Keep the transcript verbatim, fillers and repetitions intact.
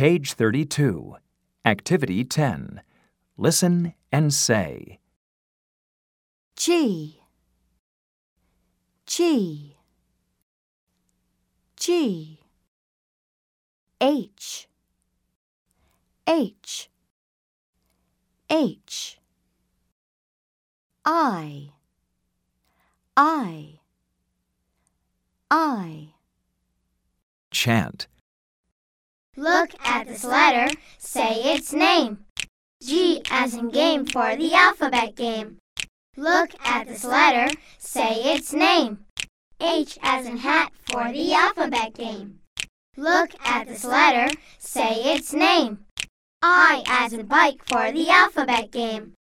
Page thirty-two. Activity ten. Listen and say. G, G, G. H, H, H. I, I, I. Chant. Look at this letter, say its name. G as in game for the alphabet game. Look at this letter, say its name. H as in hat for the alphabet game. Look at this letter, say its name. I as in bike for the alphabet game.